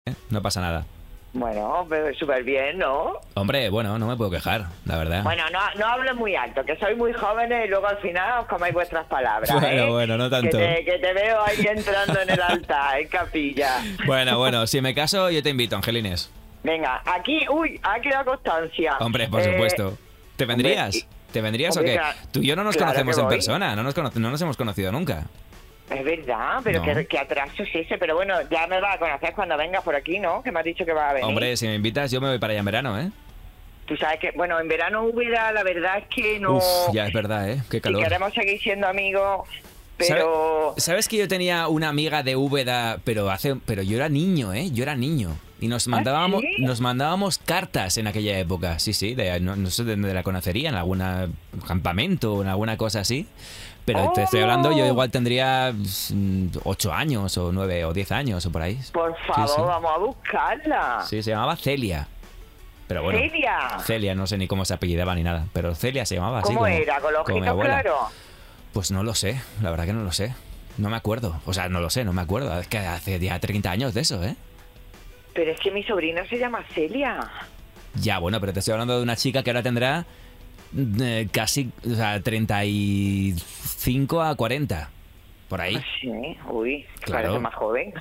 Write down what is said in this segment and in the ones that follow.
No pasa nada. Bueno, pero súper bien, ¿no? Hombre, bueno, no me puedo quejar, la verdad. Bueno, no hables muy alto, que sois muy jóvenes y luego al final os coméis vuestras palabras, Bueno, no tanto. Que te veo ahí entrando en el altar, en capilla. Bueno, si me caso yo te invito, Angelines. Venga, aquí, ha quedado constancia. Hombre, por supuesto. ¿Te vendrías? Hombre, ¿Te vendrías hombre, o qué? claro, Tú y yo no nos claro conocemos que en voy. persona, no nos hemos conocido nunca. Es verdad, pero No. qué atraso es ese. Pero bueno, ya me vas a conocer cuando vengas por aquí, ¿no? Que me has dicho que vas a venir. Hombre, si me invitas yo me voy para allá en verano, ¿eh? Tú sabes que, bueno, en verano Úbeda, la verdad es que no... Uf, ya es verdad, ¿eh? Qué Si calor. queremos seguir siendo amigos, pero... ¿Sabes que yo tenía una amiga de Úbeda, pero yo era niño, ¿eh? Yo era niño. Y nos mandábamos, ¿sí? nos mandábamos cartas en aquella época. Sí, no sé de dónde la conocería, en algún campamento o en alguna cosa así. Pero te estoy hablando, yo igual tendría 8 años o 9 o 10 años o por ahí. Por favor, Sí. vamos a buscarla. Sí, se llamaba Celia. Pero bueno, Celia. Celia, no sé ni cómo se apellidaba ni nada. Pero Celia se llamaba así. ¿Cómo era? ¿Con los como mi ojitos abuela. claros? Pues no lo sé, la verdad que no lo sé. No me acuerdo. O sea, no lo sé, no me acuerdo. Es que hace ya 30 años de eso, ¿eh? Pero es que mi sobrina se llama Celia. Ya, bueno, pero te estoy hablando de una chica que ahora tendrá casi, o sea, 35 a 40. Por ahí. Sí, uy, Claro. parece más joven.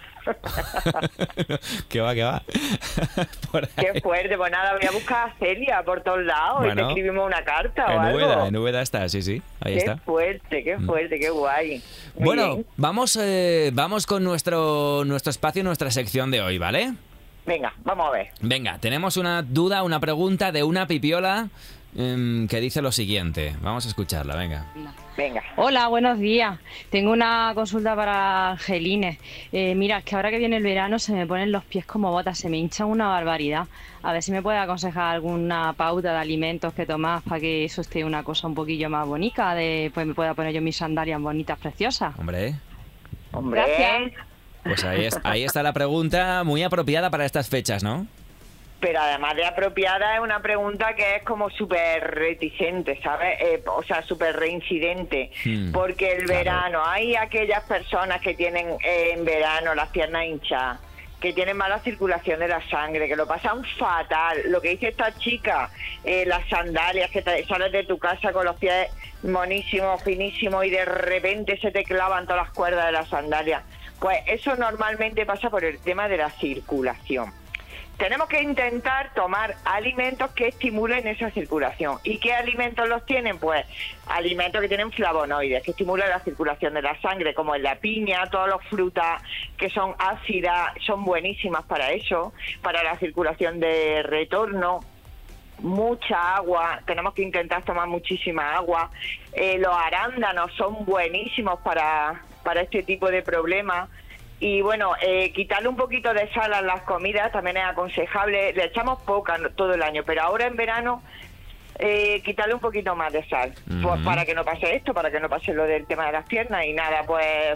¿Qué va? Por ahí. Qué fuerte, pues nada, voy a buscar a Celia por todos lados y Bueno, te escribimos una carta o algo. En Úbeda está, sí, ahí Qué está. fuerte, qué guay. Muy Bueno, bien. vamos con nuestro espacio, nuestra sección de hoy, ¿vale? Venga, vamos a ver. Venga, tenemos una duda, una pregunta de una pipiola que dice lo siguiente. Vamos a escucharla, venga. Venga. Hola, buenos días. Tengo una consulta para Angelines. Mira, es que ahora que viene el verano se me ponen los pies como botas, se me hinchan una barbaridad. A ver si me puede aconsejar alguna pauta de alimentos que tomar para que eso esté una cosa un poquillo más bonita, pues me pueda poner yo mis sandalias bonitas, preciosas. Hombre, Hombre. Gracias. pues ahí está la pregunta muy apropiada para estas fechas, ¿no? Pero además de apropiada es una pregunta que es como súper reticente, ¿sabes? O sea, súper reincidente. Porque el claro. verano, hay aquellas personas que tienen en verano las piernas hinchadas, que tienen mala circulación de la sangre, que lo pasan fatal. Lo que dice esta chica, las sandalias, que sales de tu casa con los pies monísimos, finísimos y de repente se te clavan todas las cuerdas de las sandalias. Pues eso normalmente pasa por el tema de la circulación. Tenemos que intentar tomar alimentos que estimulen esa circulación. ¿Y qué alimentos los tienen? Pues alimentos que tienen flavonoides, que estimulan la circulación de la sangre, como en la piña, todas las frutas que son ácidas, son buenísimas para eso, para la circulación de retorno. Mucha agua, tenemos que intentar tomar muchísima agua. Los arándanos son buenísimos para este tipo de problemas. Y bueno, quitarle un poquito de sal a las comidas también es aconsejable. Le echamos poca todo el año, pero ahora en verano quitarle un poquito más de sal, pues, para que no pase esto, para que no pase lo del tema de las piernas. Y nada, pues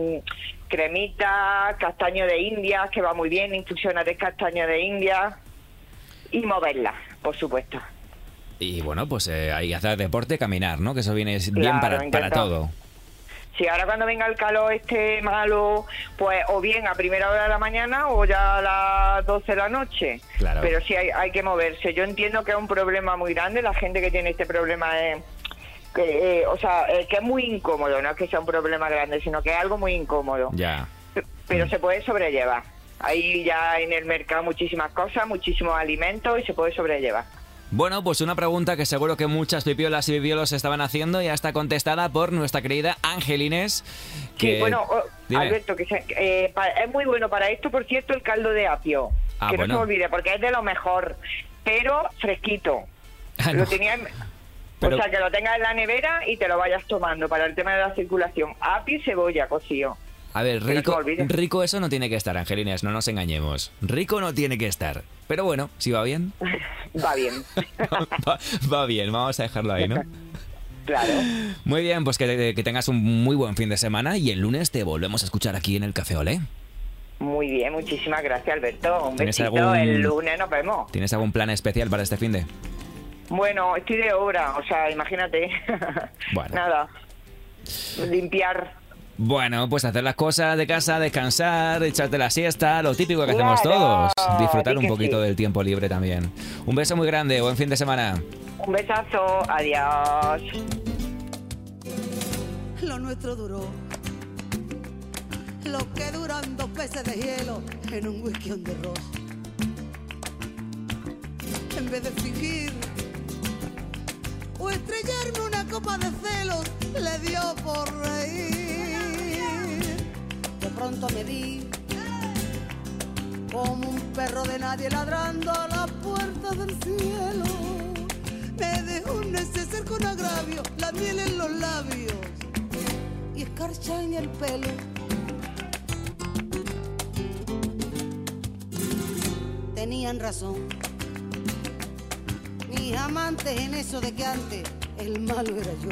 cremita, castaño de India, que va muy bien, infusiones de castaño de India, y moverla, por supuesto. Y bueno, pues hay que hacer deporte, caminar, ¿no? Que eso viene bien Claro, para intento. todo. Si ahora cuando venga el calor este malo, pues o bien a primera hora de la mañana o ya a las 12 de la noche. Claro. Pero sí hay que moverse. Yo entiendo que es un problema muy grande. La gente que tiene este problema es... que es muy incómodo. No es que sea un problema grande, sino que es algo muy incómodo. Ya. Pero se puede sobrellevar. Hay ya en el mercado muchísimas cosas, muchísimos alimentos y se puede sobrellevar. Bueno, pues una pregunta que seguro que muchas pipiolas y pipiolos estaban haciendo ya está contestada por nuestra querida Angelines. Que... Sí, bueno, Dime. Alberto, que es muy bueno para esto, por cierto, el caldo de apio. Ah, que bueno. no se me olvide, porque es de lo mejor, pero fresquito. Ah, Lo no. tenía Pero- O sea, que lo tengas en la nevera y te lo vayas tomando para el tema de la circulación. Apio y cebolla cocido. A ver, Que no se rico, me olvide. rico eso no tiene que estar, Angelines, no nos engañemos. Rico no tiene que estar. Pero bueno, si va bien. Va bien. va bien, vamos a dejarlo ahí, ¿no? Claro. Muy bien, pues que tengas un muy buen fin de semana y el lunes te volvemos a escuchar aquí en el Café Olé. Muy bien, muchísimas gracias, Alberto. Un ¿Tienes besito, algún- el lunes nos vemos. ¿Tienes algún plan especial para este fin de? Bueno, estoy de obra, o sea, imagínate. Bueno. Nada. Limpiar Bueno, pues hacer las cosas de casa, descansar, echarte la siesta, lo típico que hacemos Claro, todos. Disfrutar di un que poquito sí. del tiempo libre también. Un beso muy grande, buen fin de semana. Un besazo, adiós. Lo nuestro duró lo que duran 2 peces de hielo en un whisky on the rocks. En vez de fingir o estrellarme una copa de celos, le dio por reír. De pronto me vi como un perro de nadie ladrando a la puerta del cielo. Me dejó un neceser con agravio, la miel en los labios y escarcha en el pelo. Tenían razón mis amantes en eso de que antes el malo era yo.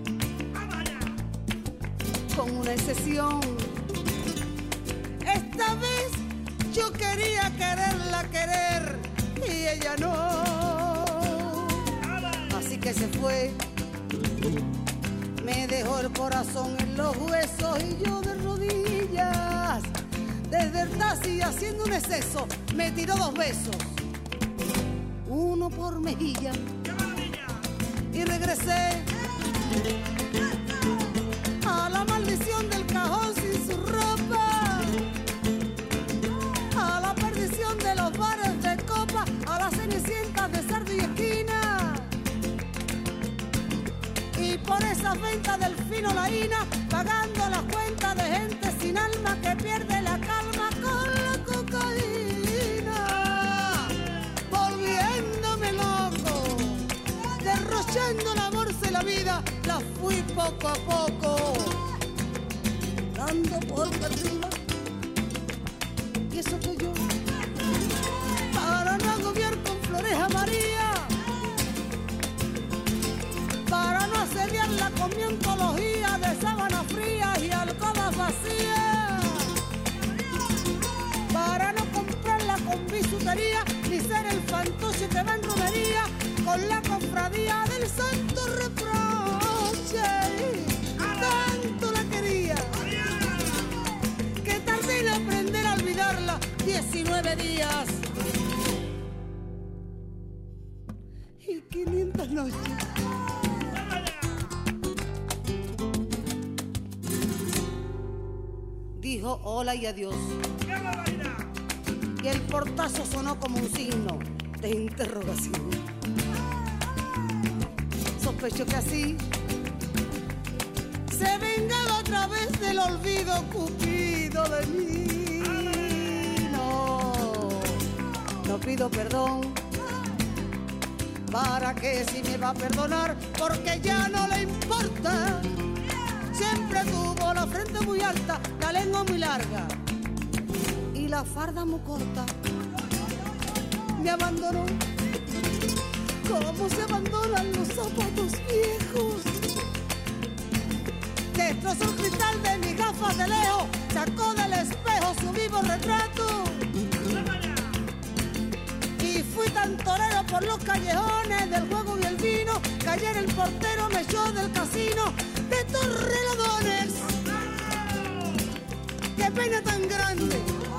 Con una excepción, esta vez yo quería quererla querer y ella no. Así que se fue, me dejó el corazón en los huesos y yo de rodillas desde el taxi haciendo un exceso me tiró 2 besos, uno por mejilla, y regresé a la maldición del cajón sin su ropa, a la perdición de los bares de copa, a las cenicientas de cerdo y esquina, y por esas ventas del fino laína, pagando las cuentas de gente sin alma que pierde la calma con la cocaína, volviéndome loco, derrochando la bolsa y la vida, la fui poco a poco, dando por perdida. Y eso que yo, para no agobiar con flores a María, para no asediarla con mi ontología de sábanas frías y alcobas vacías, para no comprarla con bisutería ni ser el fantoche que va en romería con la cofradía del santo reproche. Tanto la quería que tardé en aprender a olvidarla 19 días y 500 noches. Dijo hola y adiós, y el portazo sonó como un signo de interrogación. Sospecho que así se vengaba a través del olvido cupido de mí. No pido perdón, para que si me va a perdonar, porque ya no le importa. Siempre tuvo la frente muy alta, la lengua muy larga y la farda muy corta. Me abandonó como se abandonan los zapatos viejos. Destrozó el cristal de mis gafas de lejos, sacó del espejo su vivo retrato. Y fui tan torero por los callejones del juego y el vino, que ayer el portero me echó del casino de Torrelodones. ¡Qué pena tan grande!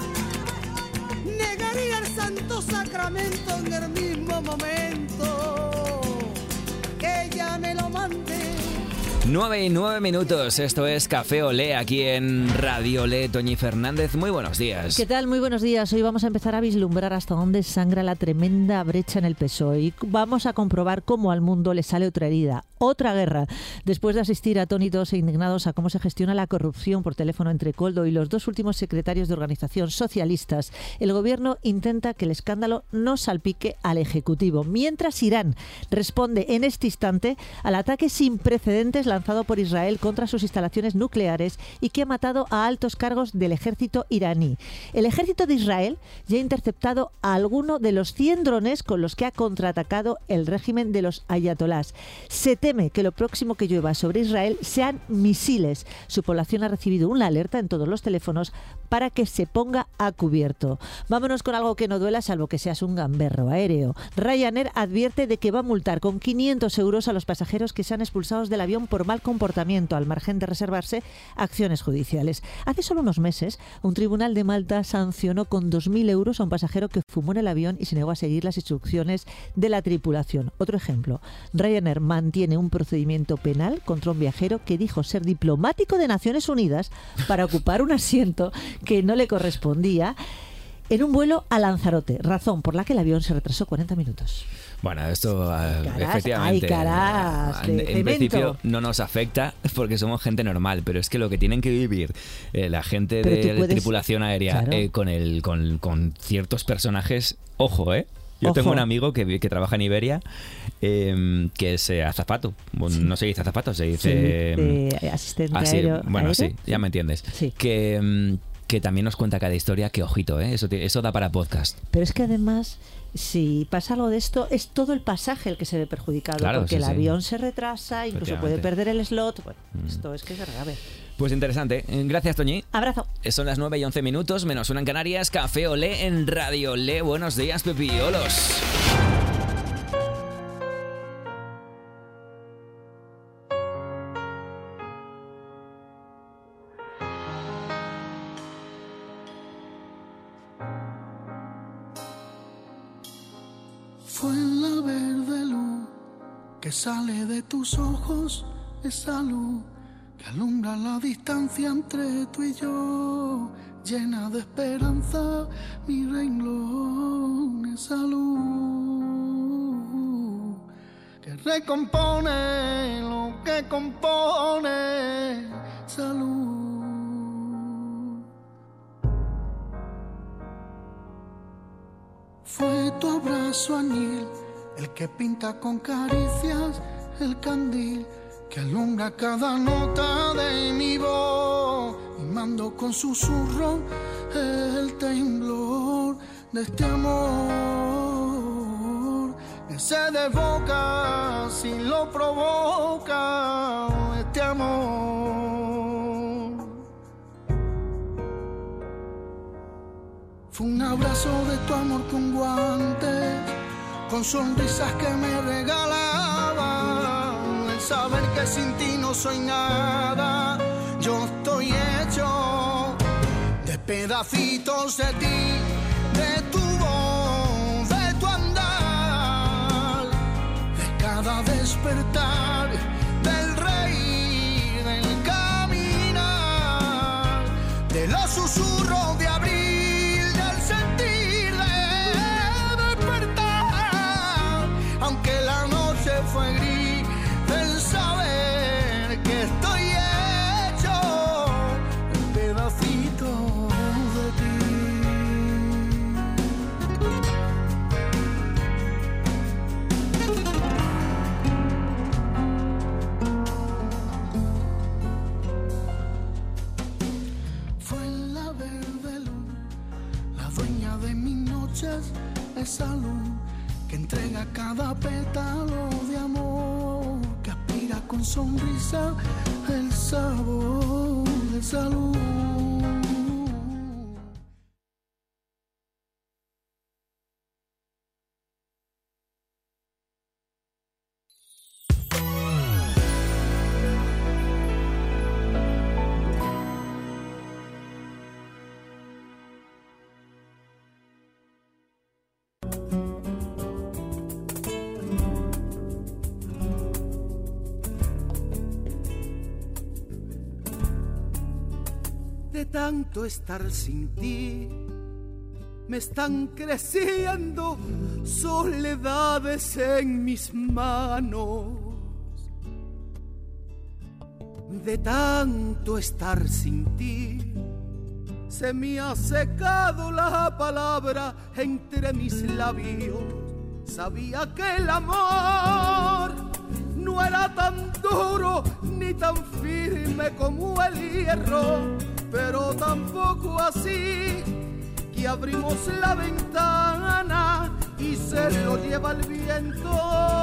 Negaría el santo sacramento en el mismo momento que ella me lo mande. 9 y 9 minutos, esto es Café Olé aquí en Radio Olé. Toñi Fernández, muy buenos días. ¿Qué tal? Muy buenos días. Hoy vamos a empezar a vislumbrar hasta dónde sangra la tremenda brecha en el PSOE y vamos a comprobar cómo al mundo le sale otra herida, otra guerra. Después de asistir atónitos e indignados a cómo se gestiona la corrupción por teléfono entre Koldo y los 2 últimos secretarios de organización socialistas, el gobierno intenta que el escándalo no salpique al Ejecutivo, mientras Irán responde en este instante al ataque sin precedentes lanzado por Israel contra sus instalaciones nucleares y que ha matado a altos cargos del ejército iraní. El ejército de Israel ya ha interceptado a alguno de los 100 drones con los que ha contraatacado el régimen de los ayatolás. Se teme que lo próximo que llueva sobre Israel sean misiles. Su población ha recibido una alerta en todos los teléfonos para que se ponga a cubierto. Vámonos con algo que no duela, salvo que seas un gamberro aéreo. Ryanair advierte de que va a multar con 500 euros a los pasajeros que sean expulsados del avión por mal comportamiento al margen de reservarse acciones judiciales. Hace solo unos meses, un tribunal de Malta sancionó con 2.000 euros a un pasajero que fumó en el avión y se negó a seguir las instrucciones de la tripulación. Otro ejemplo, Ryanair mantiene un procedimiento penal contra un viajero que dijo ser diplomático de Naciones Unidas para ocupar un asiento que no le correspondía en un vuelo a Lanzarote, razón por la que el avión se retrasó 40 minutos. Bueno, esto Caras, efectivamente ay, caras, en principio no nos afecta porque somos gente normal, pero es que lo que tienen que vivir la gente de puedes, tripulación aérea claro, con ciertos personajes, ojo, Yo Ojo. tengo un amigo que trabaja en Iberia, que es azafato. Bueno, Sí. no se dice azafato, se dice... asistente así, aéreo. bueno, aéreo. sí, ya me entiendes. Sí. Que también nos cuenta cada historia, que ojito, eso da para podcast. Pero es que además, si pasa algo de esto, es todo el pasaje el que se ve perjudicado, Claro, porque sí, el sí. avión se retrasa, incluso puede Efectivamente. perder el slot. Bueno, esto es que es grave. Pues interesante. Gracias, Toñi. Abrazo. Son las 9:11, menos una en Canarias. Café Olé en Radio Olé. Buenos días, Pepiolos. Fue la verde luz que sale de tus ojos, esa luz que alumbra la distancia entre tú y yo, llena de esperanza mi renglón, esa luz que recompone lo que compone, esa luz. Fue tu abrazo añil, el que pinta con caricias el candil que alumbra cada nota de mi voz, mimando con susurro el temblor de este amor que se desboca si lo provoca este amor. Fue un abrazo de tu amor con guantes, con sonrisas que me regalaban, el saber que sin ti no soy nada, yo estoy hecho de pedacitos de ti, de tu voz, de tu andar, de cada despertar, del reír, del caminar, de los susurros de abril, aunque la noche fue gris, del saber que estoy hecho un pedacito de ti. Fue la verde luz, la dueña de mis noches, esa luz que entrega cada pétalo de amor, que aspira con sonrisa el sabor de salud. De tanto estar sin ti, me están creciendo soledades en mis manos. De tanto estar sin ti, se me ha secado la palabra entre mis labios. Sabía que el amor no era tan duro ni tan firme como el hierro, pero tampoco así que abrimos la ventana y se lo lleva el viento.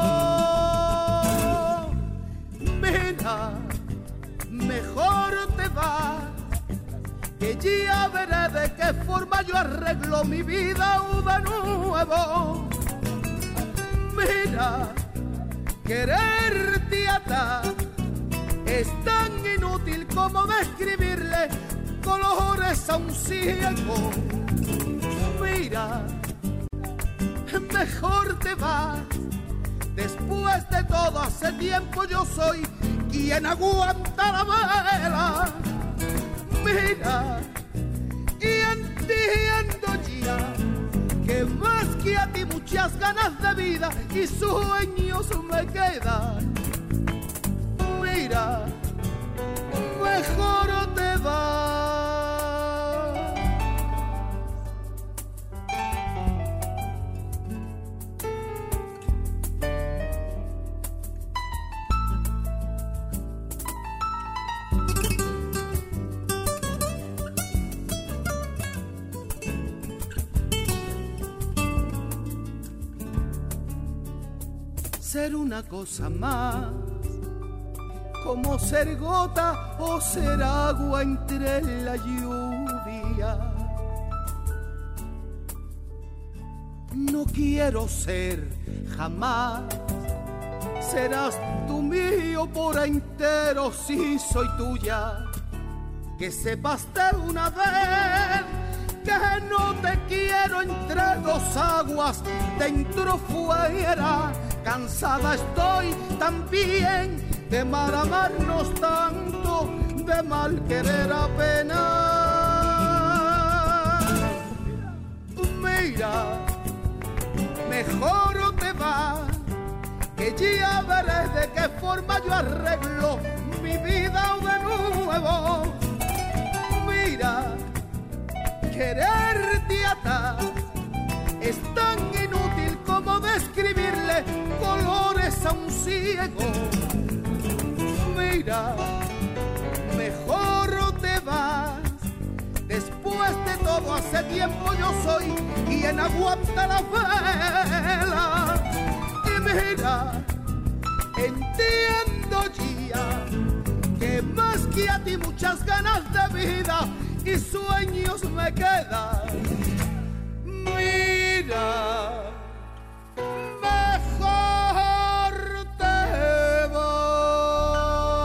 Mira, mejor te vas, que ya veré de qué forma yo arreglo mi vida de nuevo. Mira, quererte atar Es tan inútil como describirle colores a un ciego. Mira, mejor te vas. Después de todo, hace tiempo yo soy quien aguanta la vela. Mira, y entiendo ya que más que a ti muchas ganas de vida y sueños me quedan. Mira, mejor te vas. Ser una cosa más, como ser gota o ser agua entre la lluvia. No quiero ser jamás, serás tú mío por entero si soy tuya. Que sepas de una vez que no te quiero entre dos aguas, dentro fuera. Cansada estoy también de mal amarnos tanto, de mal querer apenas. Mira, mejor te vas, que ya veré de qué forma yo arreglo mi vida de nuevo. Mira, quererte atar es tan inútil como describirle colores a un ciego. Mira, mejor te vas. Después de todo, hace tiempo yo soy quien aguanta la vela. Y mira, entiendo ya que más que a ti muchas ganas de vida y sueños me quedan. Mira, mejor te vas.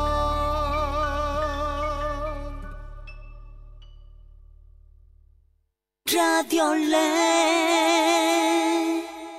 Radio Le.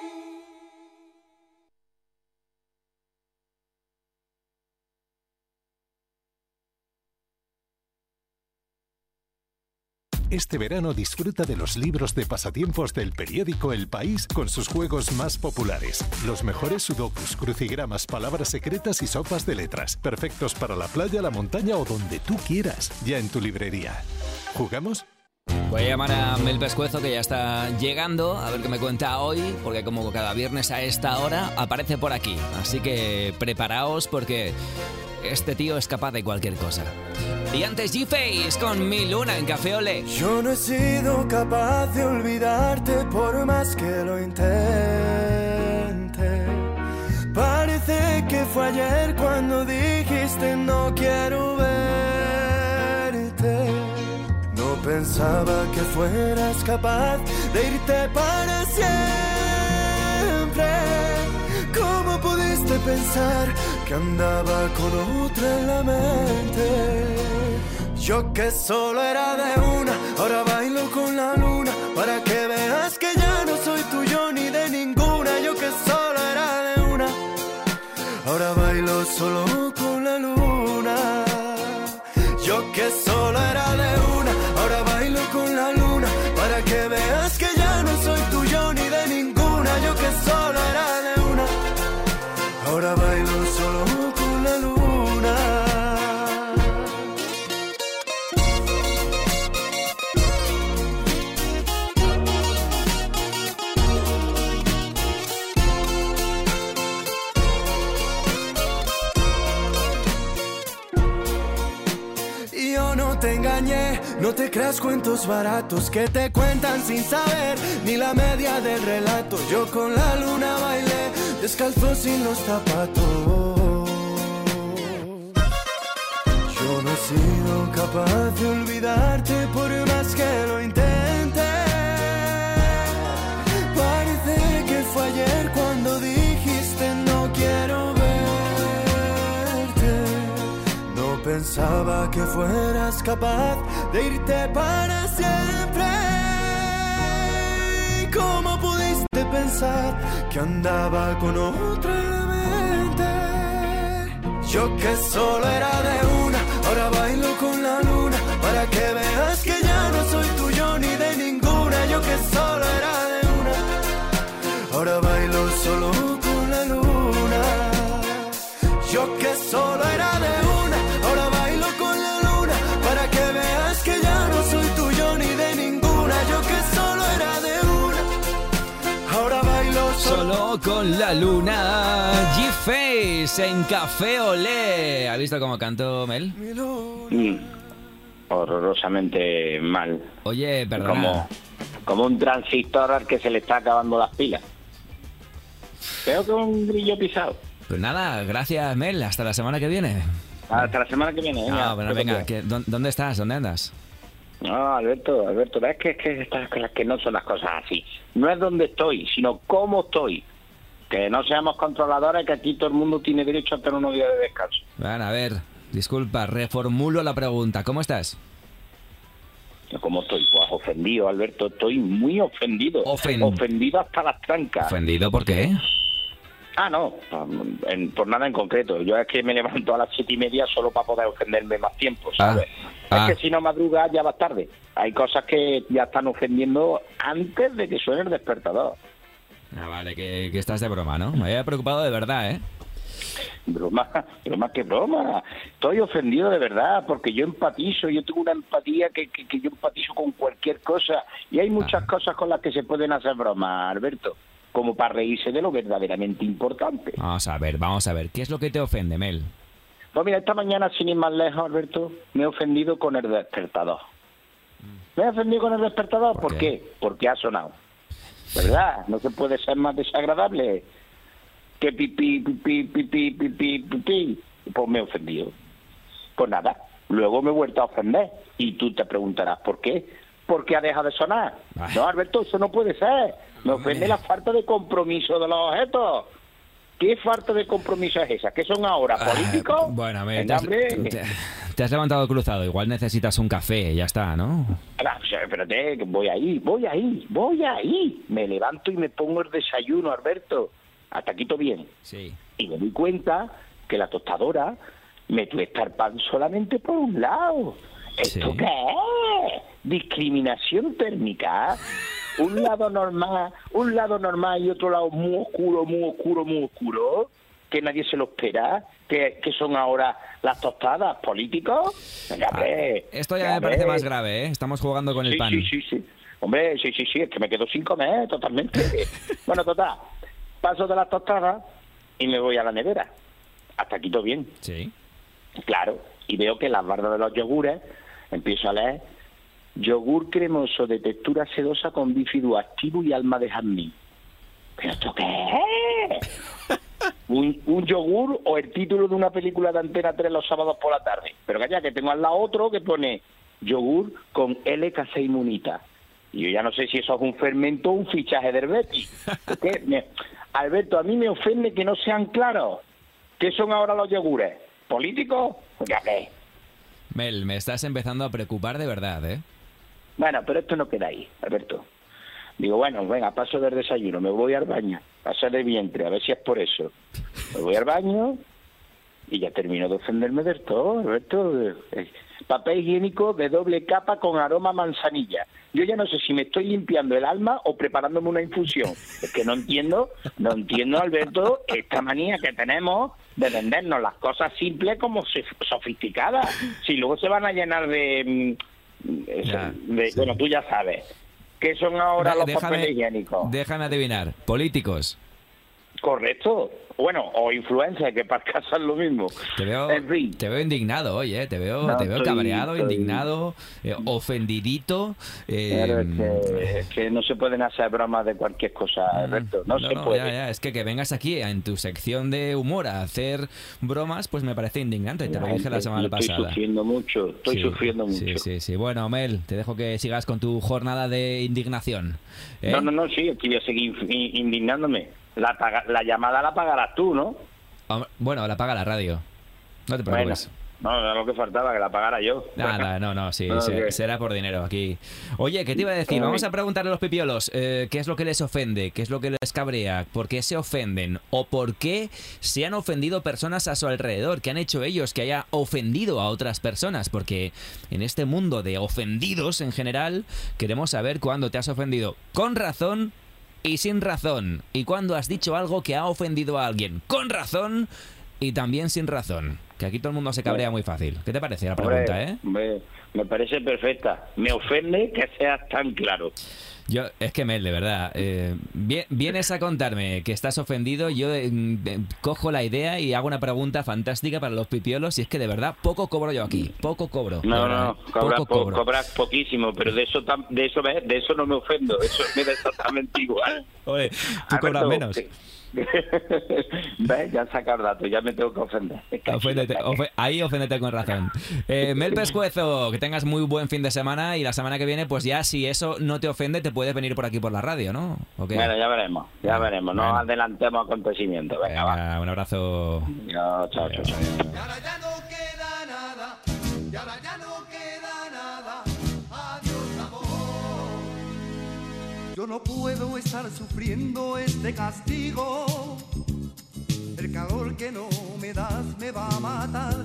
Este verano disfruta de los libros de pasatiempos del periódico El País con sus juegos más populares. Los mejores sudokus, crucigramas, palabras secretas y sopas de letras. Perfectos para la playa, la montaña o donde tú quieras. Ya en tu librería. ¿Jugamos? Voy a llamar a Mel Pescuezo, que ya está llegando, a ver qué me cuenta hoy, porque como cada viernes a esta hora aparece por aquí. Así que preparaos porque este tío es capaz de cualquier cosa. Y antes G-Face con Mi Luna en Café Olé. Yo no he sido capaz de olvidarte por más que lo intente. Parece que fue ayer cuando dijiste no quiero verte. No pensaba que fueras capaz de irte para siempre. ¿Cómo pudiste pensar que andaba con otra en la mente? Yo que solo era de una, ahora bailo con la luna, para que veas que ya no soy tuyo ni de ninguna. Yo que solo era de una, ahora bailo solo con la luna. Yo que solo era de una, ahora bailo con la luna, para que veas que ya no soy tuyo ni de ninguna. Yo que solo era de una, ahora bailo solo con la luna. Yo no te engañé, no te creas cuentos baratos que te cuentan sin saber ni la media del relato. Yo con la luna bailé, descalzo sin los zapatos. Yo no he sido capaz de olvidarte por más que lo intenté. Parece que fue ayer cuando dijiste no quiero verte. No pensaba que fueras capaz de irte para siempre. ¿Cómo pudiste pensar que andaba con otra mente? Yo que solo era de una, ahora bailo con la luna, para que veas que ya no soy tuyo ni de ninguna. Yo que solo era de una, ahora bailo solo con la luna. Yo que solo era de una, ahora bailo con la luna, para que veas que ya no soy tuyo ni de ninguna. Yo que solo era de una, ahora bailo solo con la luna. G-Face en Café Olé. ¿Has visto cómo canto, Mel? Horrorosamente mal. Oye, perdona. Como un transistor al que se le está acabando las pilas. Creo que un grillo pisado. Pues nada, gracias, Mel. Hasta la semana que viene. Hasta la semana que viene. Venga, Bueno, venga. ¿Dónde estás? ¿Dónde andas? No, Alberto, es que estas cosas que no son las cosas así. No es donde estoy, sino cómo estoy. Que no seamos controladores, que aquí todo el mundo tiene derecho a tener unos días de descanso. Bueno, a ver, disculpa, reformulo la pregunta. ¿Cómo estás? ¿Cómo estoy? Pues ofendido, Alberto. Estoy muy ofendido. Ofendido hasta las trancas. ¿Ofendido por qué? No, por nada en concreto. Yo es que me levanto a las 7:30 solo para poder ofenderme más tiempo, ¿sabes? Es que si no madrugas ya vas tarde. Hay cosas que ya están ofendiendo antes de que suene el despertador. Vale, que estás de broma, ¿no? Me había preocupado de verdad, ¿eh? Broma que broma. Estoy ofendido de verdad porque yo empatizo, yo tengo una empatía que yo empatizo con cualquier cosa y hay muchas cosas con las que se pueden hacer bromas, Alberto, como para reírse de lo verdaderamente importante. Vamos a ver, ¿qué es lo que te ofende, Mel? Pues mira, esta mañana, sin ir más lejos, Alberto, me he ofendido con el despertador. Me he ofendido con el despertador, ¿por qué? Porque ha sonado. ¿Verdad? No se puede ser más desagradable que pipí. Pues me he ofendido. Pues nada, luego me he vuelto a ofender. Y tú te preguntarás, ¿por qué? Porque ha dejado de sonar. No, Alberto, eso no puede ser. Me ofende la falta de compromiso de los objetos. ¿Qué falta de compromiso es esa? ¿Qué son ahora? ¿Políticos? Bueno, a ver, te has levantado cruzado. Igual necesitas un café, ya está, ¿no? Espérate, voy ahí. Me levanto y me pongo el desayuno, Alberto. Hasta aquí todo bien. Sí. Y me doy cuenta que la tostadora me tuesta el pan solamente por un lado. ¿Esto qué es? ¿Discriminación térmica? Un lado normal y otro lado muy oscuro, que nadie se lo espera, que son ahora las tostadas, políticos. Esto ya me parece más grave, ¿eh? Estamos jugando con el pan. Sí. Hombre, sí, es que me quedo sin comer totalmente. Bueno, total, paso de las tostadas y me voy a la nevera. Hasta aquí todo bien. Sí. Claro, y veo que las barras de los yogures, empiezo a leer: yogur cremoso de textura sedosa con bífido activo y alma de jazmín. ¿Pero esto qué es? ¿Un yogur o el título de una película de Antena 3 los sábados por la tarde? Pero calla, que tengo al lado otro que pone yogur con L-caseína. Y yo ya no sé si eso es un fermento o un fichaje del Betis. Alberto, a mí me ofende que no sean claros. ¿Qué son ahora los yogures? ¿Políticos? Ya ves. Mel, me estás empezando a preocupar de verdad, ¿eh? Bueno, pero esto no queda ahí, Alberto. Digo, bueno, venga, paso del desayuno, me voy al baño, paso de vientre, a ver si es por eso. Me voy al baño y ya termino de ofenderme del todo, Alberto. Papel higiénico de doble capa con aroma a manzanilla. Yo ya no sé si me estoy limpiando el alma o preparándome una infusión. Es que no entiendo, Alberto, esta manía que tenemos de vendernos las cosas simples como sofisticadas. Si luego se van a llenar de bueno, tú ya sabes. ¿Qué son ahora los papeles higiénicos? Déjame adivinar. Políticos. Correcto. Bueno, o influencers, que para casa es lo mismo. Te veo indignado hoy, ¿eh? Te veo cabreado, indignado, ofendidito. Claro, es que no se pueden hacer bromas de cualquier cosa, Alberto. No se puede. Ya. Es que vengas aquí en tu sección de humor a hacer bromas, pues me parece indignante. Te lo dije la semana pasada. Estoy sufriendo mucho. Sí. Bueno, Mel, te dejo que sigas con tu jornada de indignación. No, sí, es que voy a seguir indignándome. La llamada la pagarás tú, ¿no? Bueno, la paga la radio. No te preocupes. No, era lo que faltaba, que la pagara yo. Nada, no, sí, No, ¿qué? será por dinero aquí. Oye, ¿qué te iba a decir? Vamos a preguntarle a los pipiolos qué es lo que les ofende, qué es lo que les cabrea, por qué se ofenden o por qué se han ofendido personas a su alrededor, qué han hecho ellos que haya ofendido a otras personas, porque en este mundo de ofendidos en general queremos saber cuándo te has ofendido con razón y sin razón, y cuándo has dicho algo que ha ofendido a alguien con razón y también sin razón. Que aquí todo el mundo se cabrea muy fácil. ¿Qué te parece la pregunta, Me parece perfecta. Me ofende que seas tan claro. Es que Mel, de verdad, vienes a contarme que estás ofendido, yo cojo la idea y hago una pregunta fantástica para los pipiolos, y es que de verdad poco cobro yo aquí, poco cobro. No, cobras poquísimo, pero de eso no me ofendo, eso me da exactamente igual. Oye, tú cobras menos. ¿Ves? Ya sacar datos, ya me tengo que ofender. Ahí oféndete con razón. Mel Pescuezo, que tengas muy buen fin de semana, y la semana que viene, pues ya si eso no te ofende, te puedes venir por aquí por la radio, ¿no? ¿Okay? Bueno, ya veremos. No adelantemos acontecimientos. Venga, va. Un abrazo. Chao. Y ahora ya no queda nada, y ahora ya no queda nada. Adiós, amor. Yo no puedo estar sufriendo este castigo. El calor que no me das me va a matar.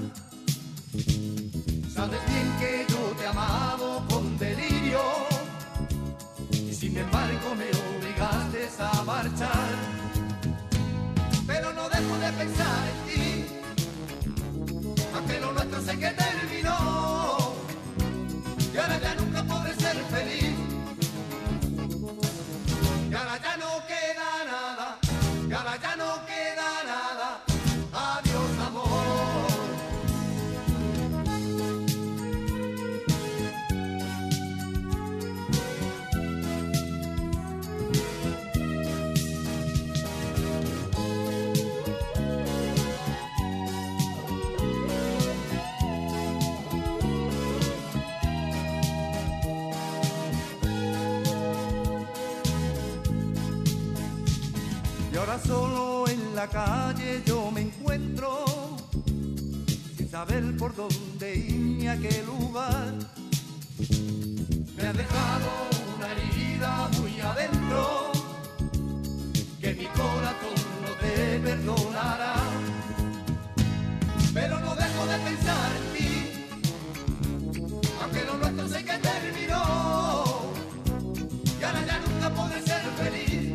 Sabes bien que yo te he amado con delirio, y sin embargo me obligaste a marchar. Pero no dejo de pensar en ti, aunque lo nuestro sé que terminó, y ahora ya nunca podré ser feliz. Y ahora ya no queda nada, y ahora ya no queda nada. Adiós, amor. Y ahora solo en la calle yo me encuentro, sin saber por dónde ir ni a qué lugar. Me ha dejado una herida muy adentro, que mi corazón no te perdonará. Pero no dejo de pensar en ti, aunque lo nuestro sé que terminó, y ahora ya nunca podré ser feliz.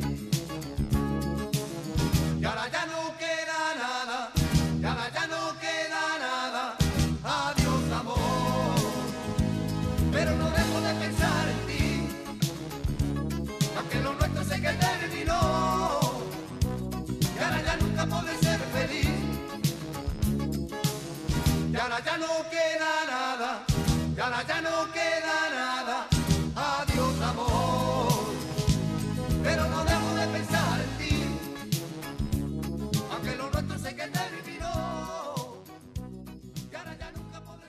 Y ahora ya no queda nada, y ahora ya no queda nada. Adiós, amor. Pero no dejo de pensar en ti, aunque lo nuestro sé que terminó, y ahora ya nunca podré ser feliz. Y ahora ya no queda nada, y ahora ya no queda nada. Adiós, amor. Pero no dejo de pensar en ti, aunque lo nuestro sé que terminó, y ahora ya nunca podré.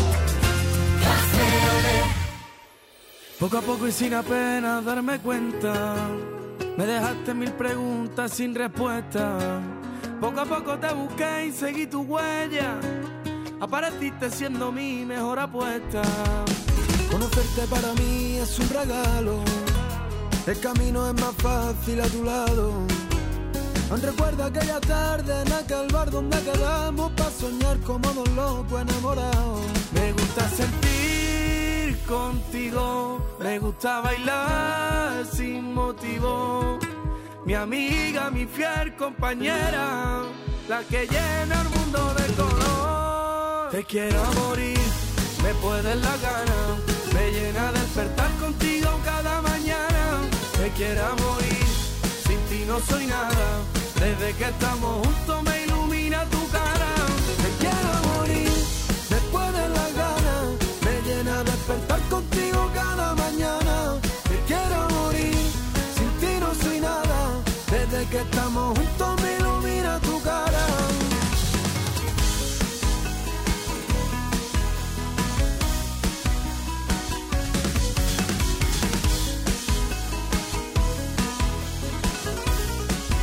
Poco a poco y sin apenas darme cuenta, me dejaste mil preguntas sin respuesta. Poco a poco te busqué y seguí tu huella, apareciste siendo mi mejor apuesta. Conocerte para mí es un regalo, el camino es más fácil a tu lado. Aún recuerdo aquella tarde en aquel bar donde quedamos para soñar como dos locos enamorados. Me gusta sentir contigo, me gusta bailar sin motivo. Mi amiga, mi fiel compañera, la que llena el mundo de color. Te quiero morir, me puedes la gana, me llena despertar contigo cada mañana. Te quiero morir, sin ti no soy nada, desde que estamos juntos me ilumina tu cara. Te quiero morir, después de la gana, me llena despertar contigo cada mañana. Te quiero morir, sin ti no soy nada, desde que estamos juntos me ilumina tu cara.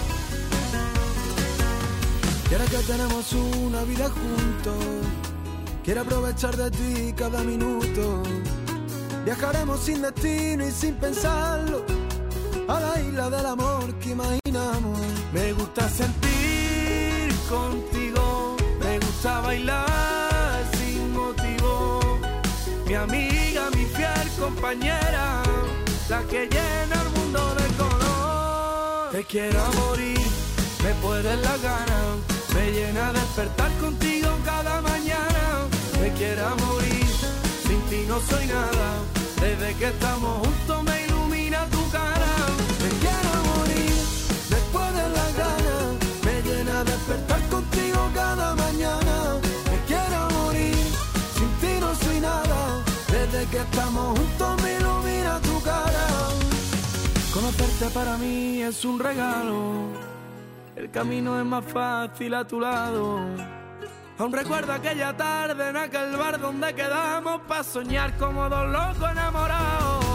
Y ahora que tenemos una vida juntos, quiero aprovechar de ti cada minuto. Viajaremos sin destino y sin pensarlo a la isla del amor que imaginamos. Me gusta sentir contigo, me gusta bailar sin motivo. Mi amiga, mi fiel compañera, la que llena el mundo de color. Te quiero morir, me puedes la gana, me llena despertar contigo cada mañana. Me quiero morir, sin ti no soy nada, desde que estamos juntos me ilumina tu cara. Me quiero morir, después de la gana, me llena despertar contigo cada mañana. Me quiero morir, sin ti no soy nada, desde que estamos juntos me ilumina tu cara. Conocerte para mí es un regalo, el camino es más fácil a tu lado. Aún recuerdo aquella tarde en aquel bar donde quedamos pa' soñar como dos locos enamorados.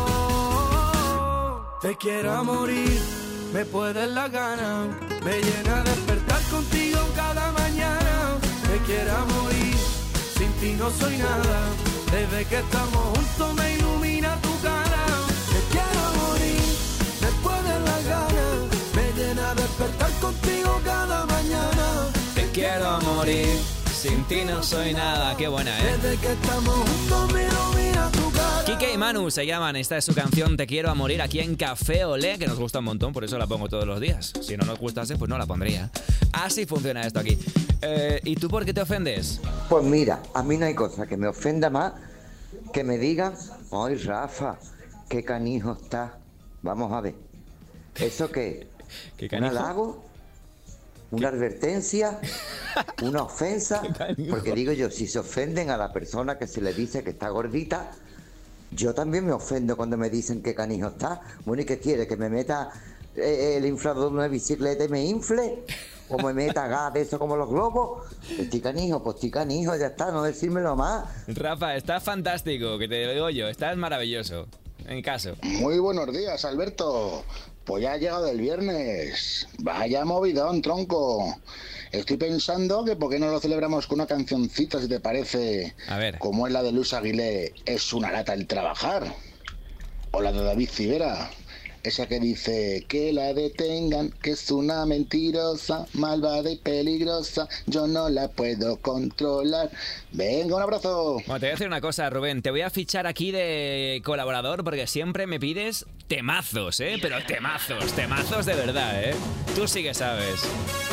Te quiero morir, me puedes la gana, me llena despertar contigo cada mañana. Te quiero morir, sin ti no soy nada, desde que estamos juntos me ilumina tu cara. Te quiero morir, después de la gana, me llena despertar contigo cada mañana. Te quiero morir, sin ti no soy nada. Qué buena, ¿eh? Desde que estamos juntos me ilumina tu cara. Kike y Manu se llaman. Esta es su canción Te quiero a morir aquí en Café Olé, que nos gusta un montón, por eso la pongo todos los días. Si no nos gustase, pues no la pondría. Así funciona esto aquí. ¿Y tú por qué te ofendes? Pues mira, a mí no hay cosa que me ofenda más que me digan: ¡ay, Rafa, qué canijo está! Vamos a ver, ¿eso qué? ¿Qué ¿Un canijo? halago? ¿Una advertencia? ¿Una ofensa? Porque digo yo, si se ofenden a la persona que se le dice que está gordita, yo también me ofendo cuando me dicen qué canijo está. Bueno, ¿y qué quiere? ¿Que me meta el inflador de una bicicleta y me infle? ¿O me meta gas de eso como los globos? Estoy canijo, ya está, no decírmelo más. Rafa, estás fantástico, que te lo digo yo. Estás maravilloso. En caso. Muy buenos días, Alberto. Pues ya ha llegado el viernes. Vaya movidón, tronco. Estoy pensando que por qué no lo celebramos con una cancioncita, si te parece. A ver. Como es la de Luis Aguilé, Es una lata el trabajar. O la de David Civera, esa que dice: que la detengan, que es una mentirosa, malvada y peligrosa, yo no la puedo controlar. Venga, un abrazo. Bueno, te voy a decir una cosa, Rubén. Te voy a fichar aquí de colaborador porque siempre me pides temazos, ¿eh? Pero temazos de verdad, ¿eh? Tú sí que sabes.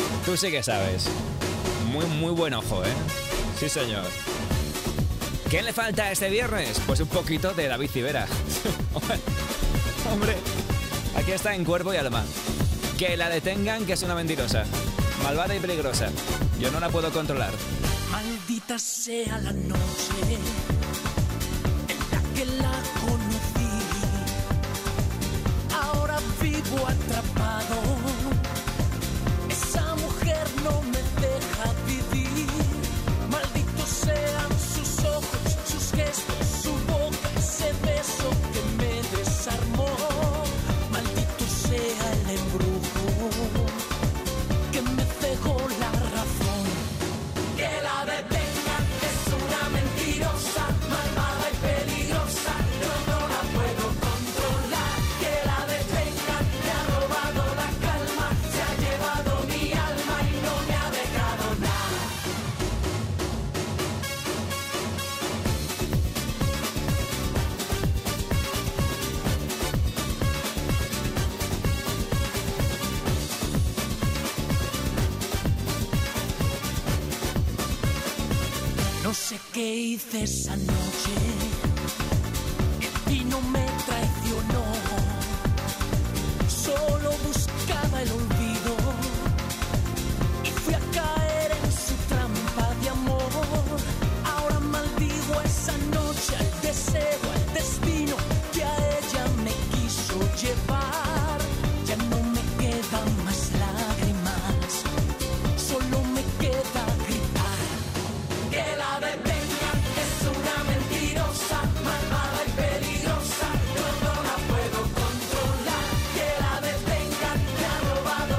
Muy buen ojo, ¿eh? Sí, señor. ¿Qué le falta este viernes? Pues un poquito de David Civera. Hombre, aquí está en cuerpo y alma. Que la detengan, que es una mentirosa, malvada y peligrosa. Yo no la puedo controlar. Maldita sea la noche en la que la conocí. Ahora vivo atrapado. Esa mujer no me deja vivir. Malditos sean sus ojos, sus gestos, su boca, ese beso que me desarmó. Maldito sea el embrujo que me cegó la razón. Que la detengan, es una mentirosa, malvada y peligrosa, yo no la puedo controlar. Que la detengan, me ha robado la calma, se ha llevado mi alma y no me ha dejado nada. No sé qué hice esa noche, el vino me traicionó, solo buscaba el olvido y fui a caer en su trampa de amor. Ahora maldigo esa noche, al deseo, al destino que a ella me quiso llevar. Ya no me quedan más lágrimas, solo me queda gritar. Que la detengan, es una mentirosa, malvada y peligrosa, yo no la puedo controlar. Que la detengan, me ha robado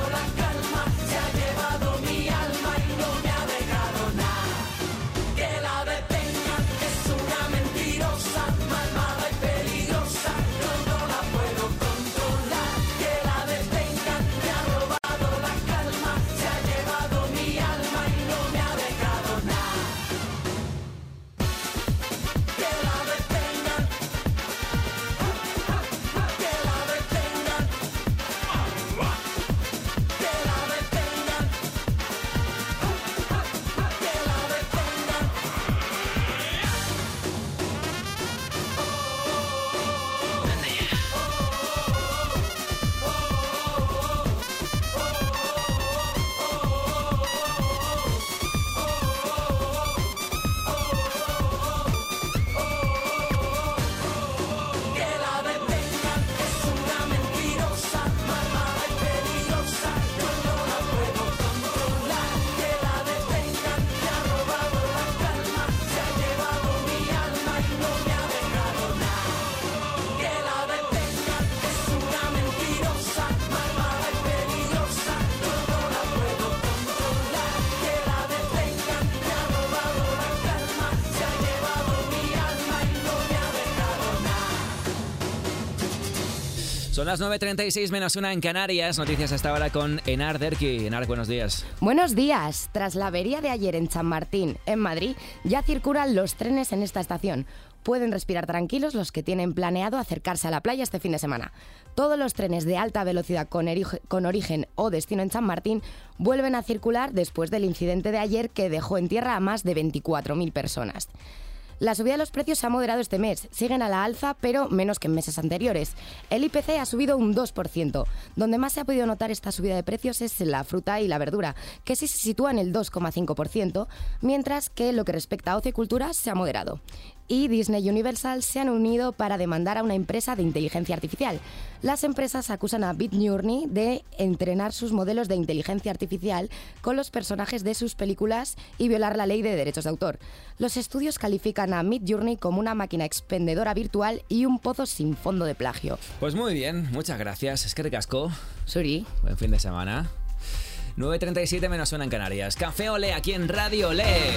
Son las 9:36 menos 1 en Canarias. Noticias hasta ahora con Enar Derki. Enar, buenos días. Buenos días. Tras la avería de ayer en San Martín, en Madrid, ya circulan los trenes en esta estación. Pueden respirar tranquilos los que tienen planeado acercarse a la playa este fin de semana. Todos los trenes de alta velocidad con origen o destino en San Martín vuelven a circular después del incidente de ayer que dejó en tierra a más de 24.000 personas. La subida de los precios se ha moderado este mes, siguen a la alza, pero menos que en meses anteriores. El IPC ha subido un 2%. Donde más se ha podido notar esta subida de precios es la fruta y la verdura, que sí se sitúa en el 2,5%, mientras que lo que respecta a ocio y cultura se ha moderado. Y Disney y Universal se han unido para demandar a una empresa de inteligencia artificial. Las empresas acusan a Midjourney de entrenar sus modelos de inteligencia artificial con los personajes de sus películas y violar la ley de derechos de autor. Los estudios califican a Midjourney como una máquina expendedora virtual y un pozo sin fondo de plagio. Pues muy bien, muchas gracias. Es que ricasco. Suri. Buen fin de semana. 9:37 menos 1 en Canarias. Café Olé aquí en Radio Olé.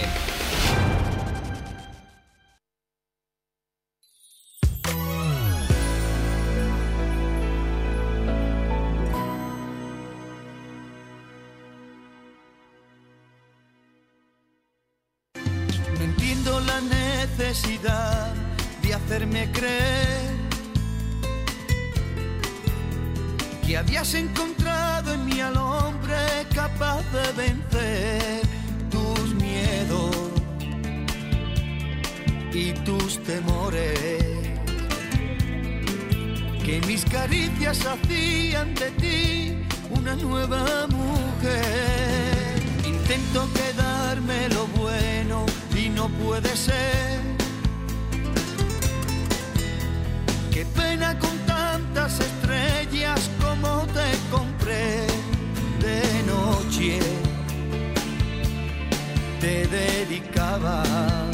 De hacerme creer que habías encontrado en mí al hombre capaz de vencer tus miedos y tus temores, que mis caricias hacían de ti una nueva mujer. Intento quedarme lo bueno y no puede ser. Qué pena con tantas estrellas como te compré de noche. Te dedicaba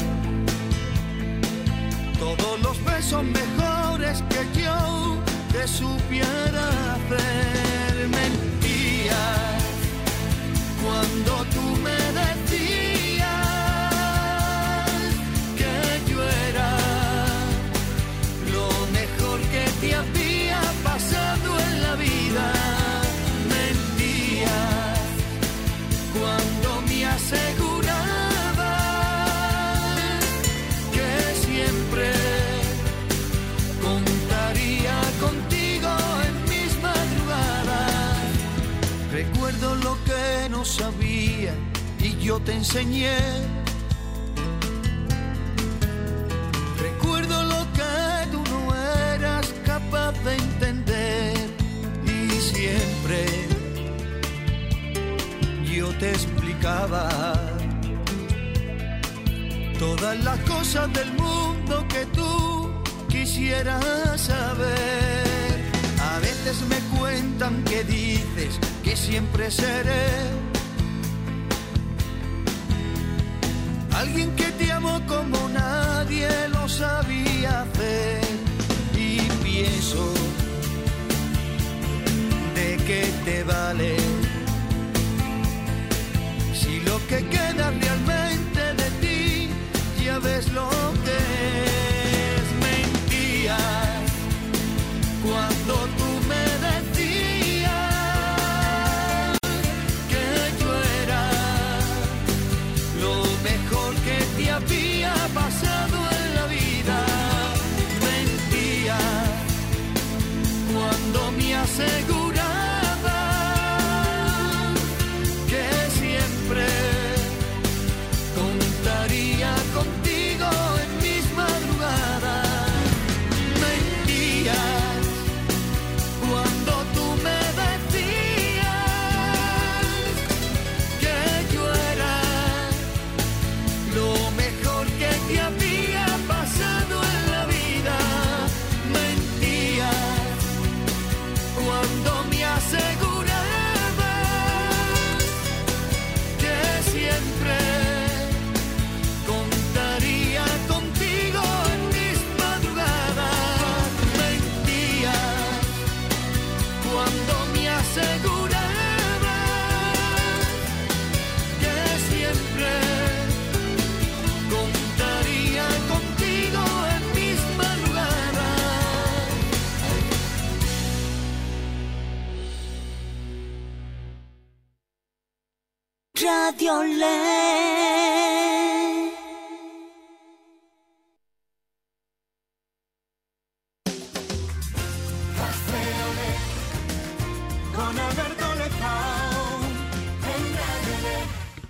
todos los besos mejores que yo te supiera hacer. Mentías cuando tú me decías que yo era lo mejor que te había pasado en la vida. Mentías cuando me asegurabas que siempre contaría contigo en mis madrugadas. Recuerdo lo que no sabía y yo te enseñé. Recuerdo lo que tú no eras capaz de entender y siempre yo te explicaba todas las cosas del mundo que tú quisieras saber. A veces me cuentan que dices que siempre seré alguien que te amó como nadie lo sabía hacer. Y pienso, ¿de qué te vale? Si lo que queda realmente de ti ya ves lo que es. Mentías cuando tú me decías que yo era lo mejor que te había pasado en la vida. Mentías cuando me asegurabas Radiolé. Con Alberto Lezao en Radiolé.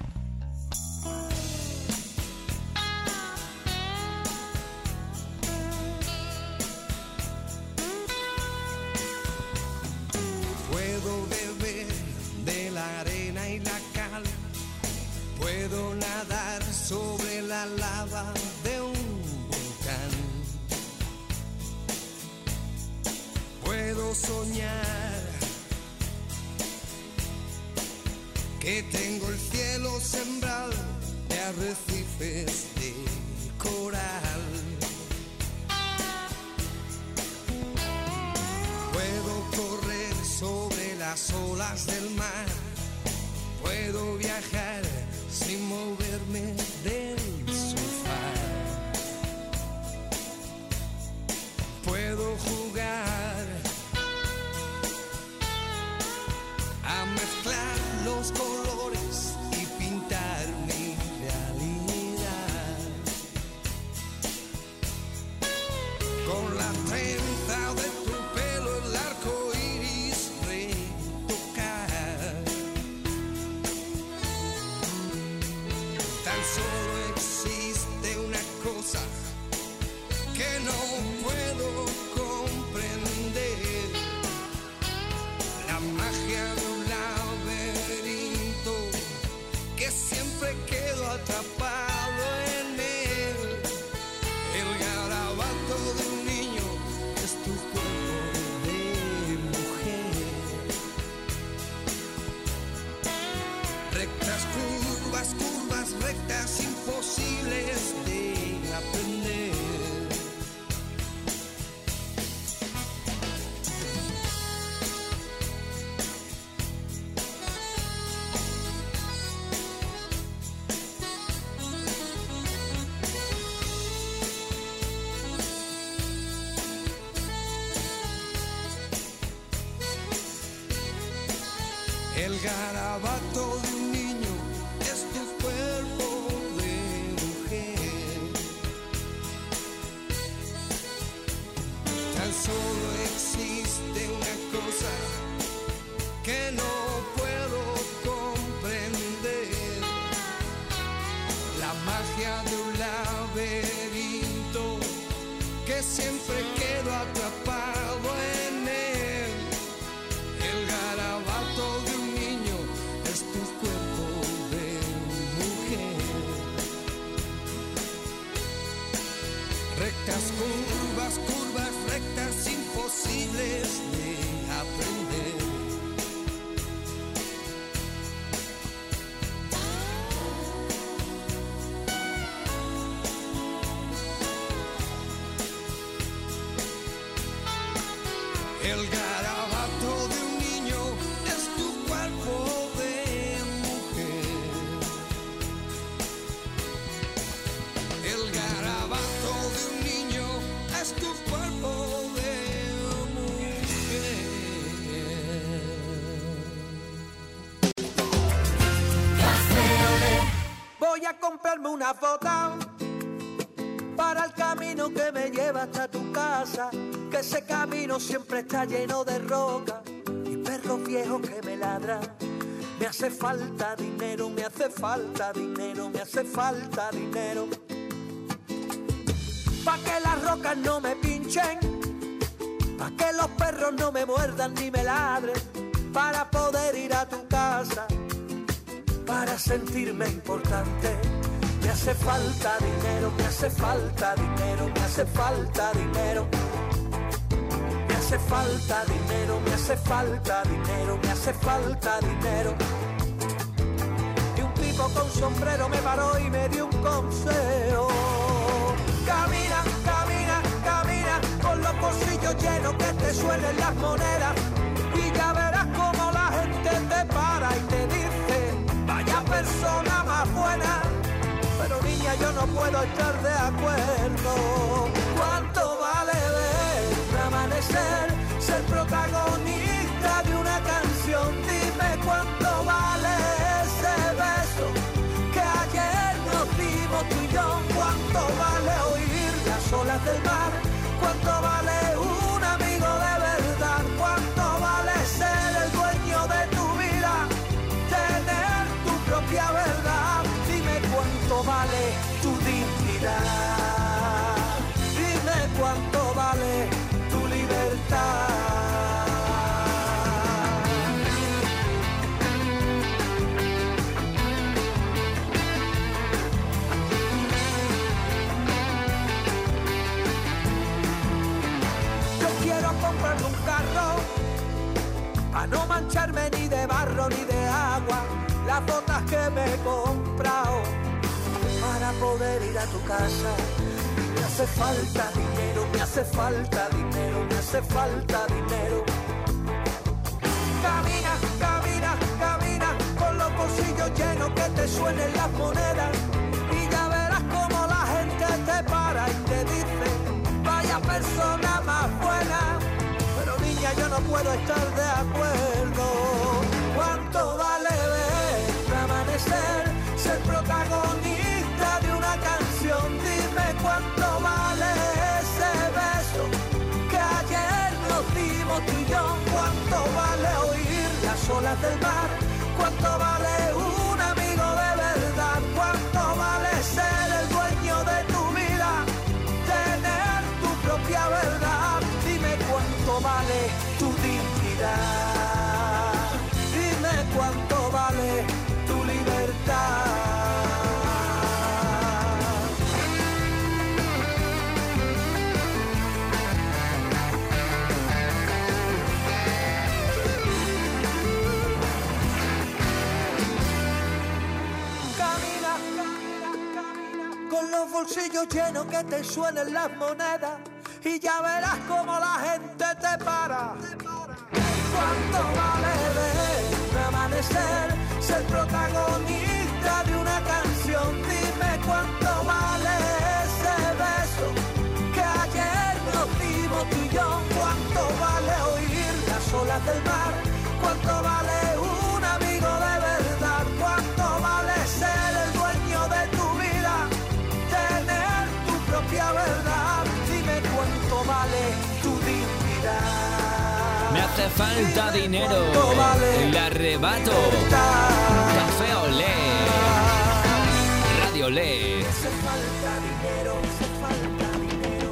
Puedo beber de la arena y la cal, puedo nadar sobre la lava de un volcán, puedo soñar que tengo el cielo sembrado de arrecifes de coral. Puedo correr sobre las olas del mar, puedo viajar sin moverme del sofá, puedo jugar a mezclar los colores y pintar mi realidad con la trenza de tu pelo, el arco iris retocar. Tan solo existe una cosa que no puedo comprender, la magia de un laberinto que siempre quedo atrapado en él. El garabato de un niño es tu cuerpo de mujer. Rectas, curvas, curvas, rectas imposibles de aprender. El garabato de un niño es tu cuerpo de mujer. Tan solo existe una cosa que no puedo comprender, la magia de un laberinto que siempre quedo atrapado en él. El garabato de un niño es tu cuerpo de mujer. Rectas, curvas, curvas, rectas imposibles de aprender. El garabato de un niño es tu cuerpo de mujer. El garabato de un niño es tu cuerpo de mujer. Voy a comprarme una bota para el camino que me lleva hasta tu casa, que ese camino siempre está lleno de roca y perros viejos que me ladran. Me hace falta dinero, me hace falta dinero, me hace falta dinero, pa' que las rocas no me pinchen, pa' que los perros no me muerdan ni me ladren, para poder ir a tu casa, para sentirme importante. Me hace falta dinero, me hace falta dinero, me hace falta dinero. Me hace falta dinero, me hace falta dinero, me hace falta dinero. Y un tipo con sombrero me paró y me dio un consejo. Camina, camina, camina, con los bolsillos llenos que te suelen las monedas. Y ya verás como la gente te para y te dice, vaya persona más buena. Pero niña, yo no puedo estar de acuerdo. ¿Cuánto vale ver un amanecer, ser protagonista de una canción? Dime cuánto vale ese beso dignidad. Dime cuánto vale tu libertad. Quiero comprarme un carro a no mancharme ni de barro ni de agua. Las botas que me he comprado para poder ir a tu casa. Me hace falta dinero, me hace falta dinero, me hace falta dinero. Camina, camina, camina con los bolsillos llenos, que te suenen las monedas y ya verás como la gente te para y te dice: vaya persona más buena. Pero niña, yo no puedo estar de acuerdo. ¿Cuánto vale ver amanecer, ser protagonista de una canción? Dime cuánto vale ese beso que ayer nos dimos tú y yo. ¿Cuánto vale oír las olas del mar? ¿Cuánto vale un amigo de verdad? ¿Cuánto vale ser el dueño de tu vida? Tener tu propia verdad. Dime cuánto vale tu dignidad. Dime cuánto vale tu libertad. Camina, camina, camina con los bolsillos llenos, que te suenen las monedas y ya verás como la gente te para. ¿Cuánto vale ver amanecer, ser protagonista de una canción? Dime cuánto vale ese beso que ayer nos dimos tú y yo. ¿Cuánto vale oír las olas del mar? ¿Cuánto vale un amigo de verdad? ¿Cuánto vale ser el dueño de tu vida? Tener tu propia verdad. Dime cuánto vale tu dignidad. Me hace falta dinero. El arrebato. Café Olé. Radio Olé. Me hace falta dinero, me hace falta dinero.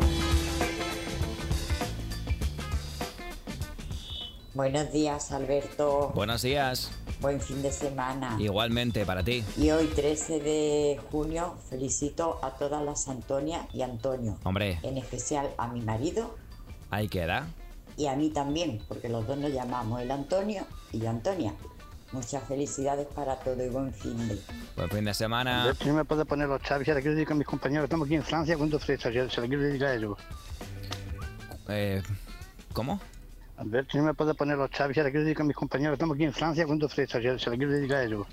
Buenos días, Alberto. Buenos días. Buen fin de semana. Igualmente para ti. Y hoy, 13 de junio, felicito a todas las Antonia y Antonio. Hombre. En especial a mi marido. Ahí queda. Y a mí también, porque los dos nos llamamos el Antonio y yo Antonia. Muchas felicidades para todo y buen fin de. Buen fin de semana. Alberto, ¿no me puede poner los chaves? Se la quiero dedicar a mis compañeros. Estamos aquí en Francia con 2 flechas. Se la quiero dedicar a ellos. ¿Cómo? Alberto, ¿no me puede poner los chaves? Se la quiero dedicar a mis compañeros. Estamos aquí en Francia con 2 flechas. Se la quiero dedicar a ellos.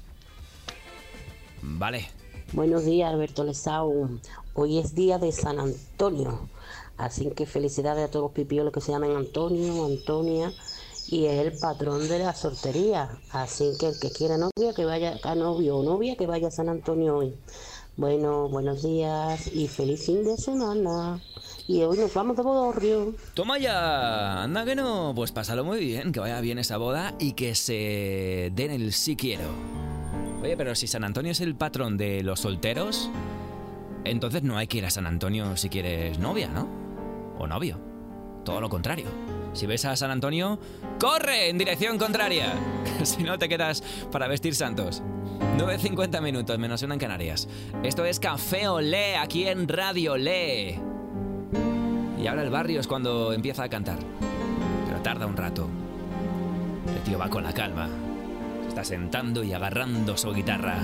Vale. Buenos días, Alberto Lesau. Hoy es día de San Antonio. Así que felicidades a todos los pipiolos que se llaman Antonio, Antonia, y es el patrón de la soltería. Así que el que quiera novia, que vaya a novio o novia, que vaya a San Antonio hoy. Bueno, buenos días y feliz fin de semana. Y hoy nos vamos de bodorrio. Toma ya, anda que no, pues pásalo muy bien, que vaya bien esa boda y que se den el sí quiero. Oye, pero si San Antonio es el patrón de los solteros, entonces no hay que ir a San Antonio si quieres novia, ¿no? O novio. Todo lo contrario. Si ves a San Antonio, ¡corre en dirección contraria! Si no te quedas para vestir santos. 9:50 minutos, menos 1 en Canarias. Esto es Café Olé, aquí en Radio Olé. Y ahora el barrio es cuando empieza a cantar. Pero tarda un rato. El tío va con la calma. Se está sentando y agarrando su guitarra.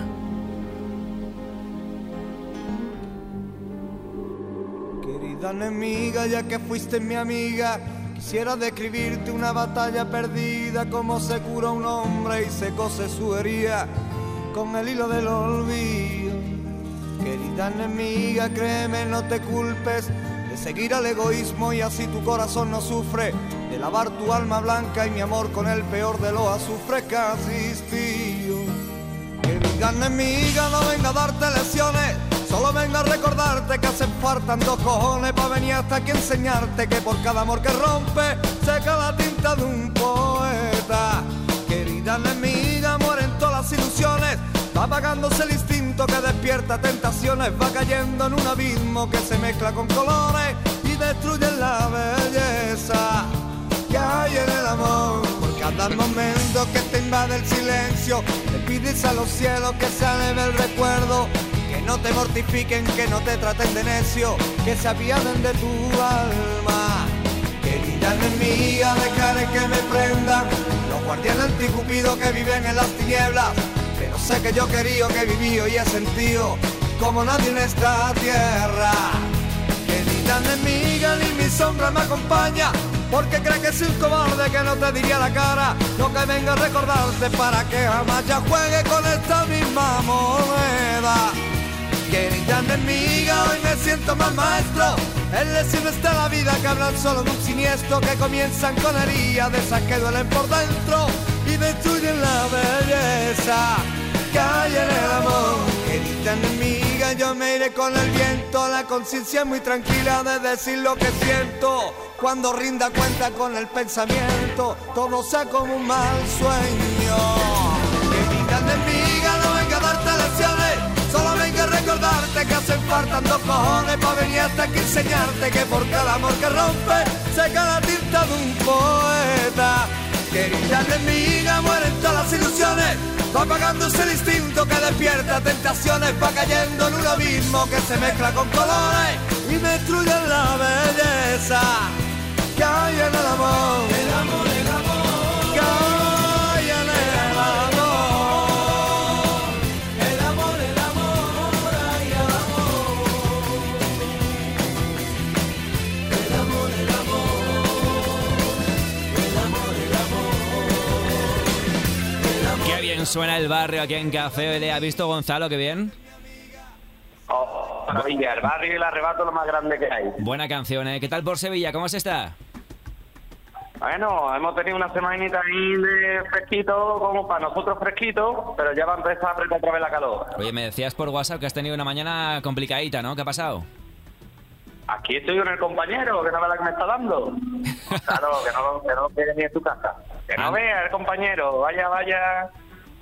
Querida enemiga, ya que fuiste mi amiga, quisiera describirte una batalla perdida, cómo se cura un hombre y se cose su herida con el hilo del olvido. Querida enemiga, créeme, no te culpes de seguir al egoísmo y así tu corazón no sufre, de lavar tu alma blanca y mi amor con el peor de los azufres que ha existido. Querida enemiga, no venga a darte lecciones, solo vengo a recordarte que hacen falta 2 cojones para venir hasta aquí enseñarte que por cada amor que rompe seca la tinta de un poeta. Querida enemiga, mueren todas las ilusiones, va apagándose el instinto que despierta despierta tentaciones, va cayendo en un abismo que se mezcla con colores y destruye la belleza que hay en el amor. Por cada momento que te invade el silencio, le pides a los cielos que se eleve el recuerdo, que no te mortifiquen, que no te traten de necio, que se apiaden de tu alma. Querida enemiga, dejaré que me prendan los guardianes anticupidos que viven en las tinieblas. Pero sé que yo he querido, que he vivido y he sentido como nadie en esta tierra. Querida enemiga, ni mi sombra me acompaña, porque cree que soy un cobarde que no te diría la cara lo que venga a recordarte para que jamás ya juegue con esta misma moneda. Querida enemiga, hoy me siento más maestro en lecciones de la vida que hablan solo de un siniestro, que comienzan con heridas de esas que duelen por dentro y destruyen la belleza que hay en el amor. Querida enemiga, yo me iré con el viento, la conciencia muy tranquila de decir lo que siento. Cuando rinda cuenta con el pensamiento, todo sea como un mal sueño. Querida enemiga, no venga a darte lecciones, solo venga a recordarte que hacen falta dos cojones para venir hasta aquí enseñarte que por cada amor que rompe seca la tinta de un poeta. Querida enemiga, mueren todas las ilusiones, va apagándose el instinto que despierta tentaciones, va cayendo en un abismo que se mezcla con colores y destruye la belleza que hay en el amor. El amor, el amor que hay en el amor. El amor, el amor, hay el amor. El amor, el amor. El amor, el amor. Qué bien suena el barrio aquí en Café Ole. ¿Has visto, Gonzalo, qué bien? Oh, maravilla, el barrio y el arrebato lo más grande que hay. Buena canción, ¿eh? ¿Qué tal por Sevilla? ¿Cómo se está? Bueno, hemos tenido una semanita ahí de fresquito, como para nosotros fresquito, pero ya va a empezar a apretar otra vez la calor. Oye, me decías por WhatsApp que has tenido una mañana complicadita, ¿no? ¿Qué ha pasado? Aquí estoy con el compañero, que no ve la que me está dando. Claro, que no quede ni en tu casa. Que no vea el compañero, vaya.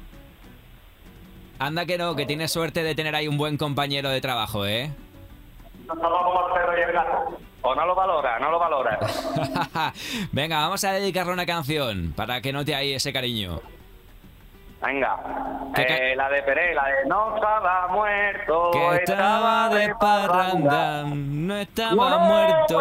Anda que no, que tienes suerte de tener ahí un buen compañero de trabajo, ¿eh? No como el perro y el gato. O no lo valora. Venga, vamos a dedicarle una canción para que note ahí ese cariño. Venga, la de Pérez, la de no estaba muerto, que estaba de parranda, no estaba muerto.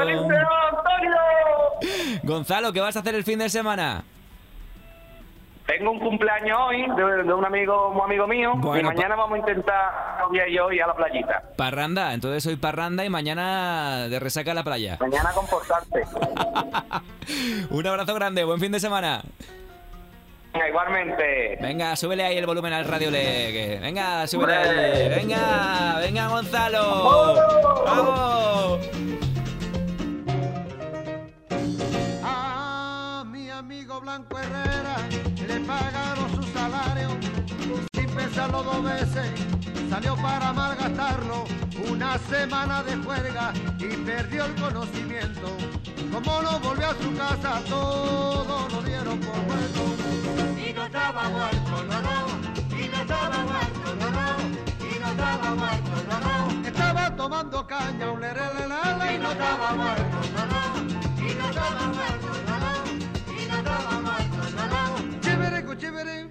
Gonzalo, ¿qué vas a hacer el fin de semana? Tengo un cumpleaños hoy de un amigo, muy amigo mío, bueno, y mañana vamos a intentar, novia y yo, ir a la playita. Parranda, entonces hoy parranda y mañana de resaca a la playa. Mañana comportarte. Un abrazo grande, buen fin de semana. Venga, igualmente. Venga, súbele ahí el volumen al radio Leg. Venga, súbele ahí. Venga, Gonzalo. ¡Vamos! A mi amigo Blanco Herrera le pagaron su salario sin pensarlo dos veces, salió para malgastarlo, una semana de juerga y perdió el conocimiento. Como no volvió a su casa, todo lo dieron por muerto. Y no estaba muerto, no, y no estaba muerto, no, y no estaba muerto, no. Estaba tomando caña, un lerelelele, y no estaba muerto, no, y no estaba muerto, no, y no estaba muerto, no. Chivere,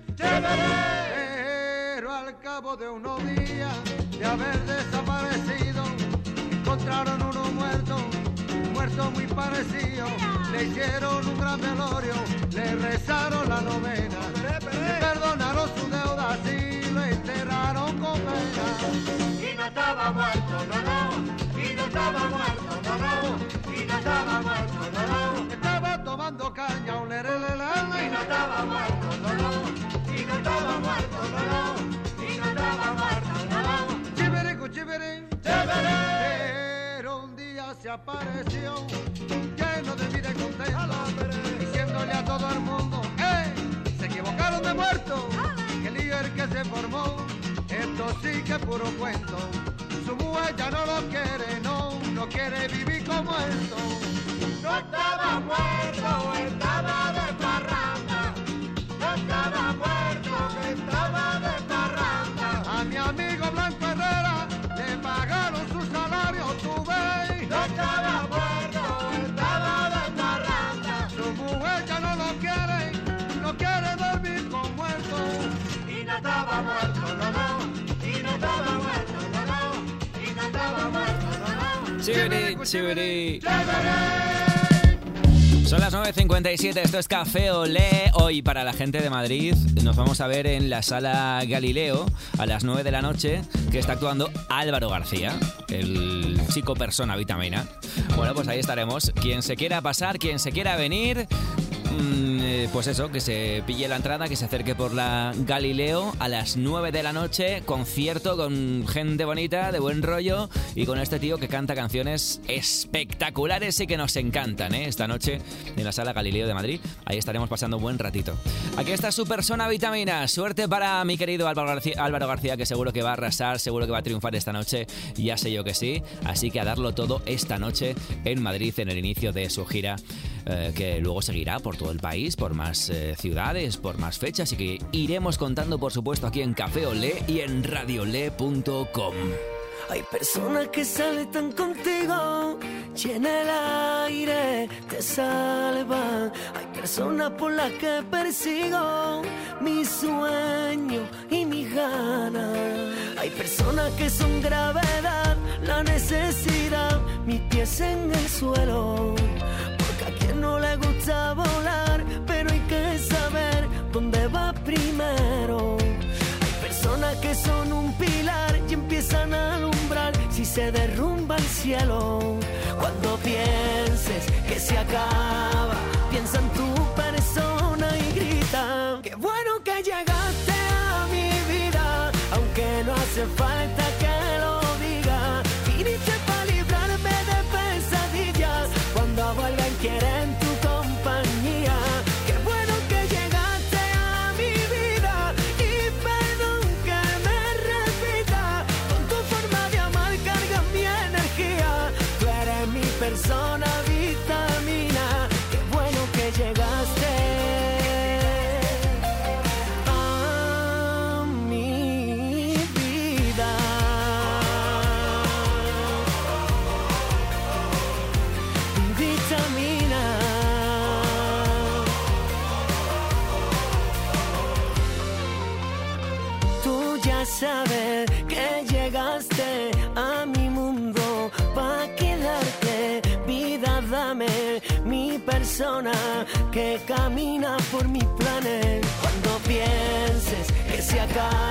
pero al cabo de unos días de haber desaparecido, encontraron uno muerto muy parecido, le hicieron un gran velorio, le rezaron la novena, le perdonaron su deuda y lo enterraron con pena. Y no estaba muerto, no, y no estaba muerto, no, y no estaba muerto, no, estaba tomando caña, un lerelelele, y no estaba muerto, no, y no estaba muerto, no, y no estaba muerto, no. Chivere, pero un día se apareció lleno de vida y contento, diciéndole a todo el mundo, se equivocaron de muerto, que lío el que se formó, esto sí que es puro cuento, su mujer ya no lo quiere, no quiere vivir como esto. No estaba muerto, estaba de parranda, no estaba muerto, estaba de parranda. A mi amigo Blanco Herrera estaba muerto, no, no, y no estaba muerto, no, no, y no estaba muerto, no, no. Chibiri, chibiri. Son las 9:57, esto es Café Olé. Hoy para la gente de Madrid nos vamos a ver en la Sala Galileo a las 9 de la noche, que está actuando Álvaro García, el chico persona vitamina. Bueno, pues ahí estaremos. Quien se quiera pasar, quien se quiera venir, pues eso, que se pille la entrada, que se acerque por la Galileo a las 9 de la noche, concierto con gente bonita, de buen rollo, y con este tío que canta canciones espectaculares y que nos encantan, ¿eh? Esta noche en la Sala Galileo de Madrid, ahí estaremos pasando un buen ratito. Aquí está su persona vitamina. Suerte para mi querido Álvaro García, que seguro que va a arrasar, seguro que va a triunfar esta noche, ya sé yo que sí, así que a darlo todo esta noche en Madrid en el inicio de su gira, que luego seguirá por todo el país, por más ciudades, por más fechas, y que iremos contando, por supuesto, aquí en Café Olé y en radiolé.com. Hay personas que salen contigo, llena el aire, te salvan. Hay personas por las que persigo mi sueño y mi ganas. Hay personas que son gravedad, la necesidad, mis pies en el suelo. Porque a quien no le gusta volar, pero hay que saber dónde va primero. Personas que son un pilar y empiezan a alumbrar si se derrumba el cielo. Cuando pienses que se acaba, piensa en tu persona y grita: qué bueno que llegaste a mi vida, aunque no hace falta que lo diga. Viniste para librarme de pesadillas, cuando vuelven quieren tu compañía. Qué bueno que llegaste a mi vida y perdón que me repita, con tu forma de amar cargas mi energía. Tú eres mi persona vitamina. Qué bueno que llegaste a mi vida. Vitamina. Tú ya sabes que llegaste a mi mundo pa' quedarte. Vida, dame mi persona que camina por mis planes. Cuando pienses que se acaba,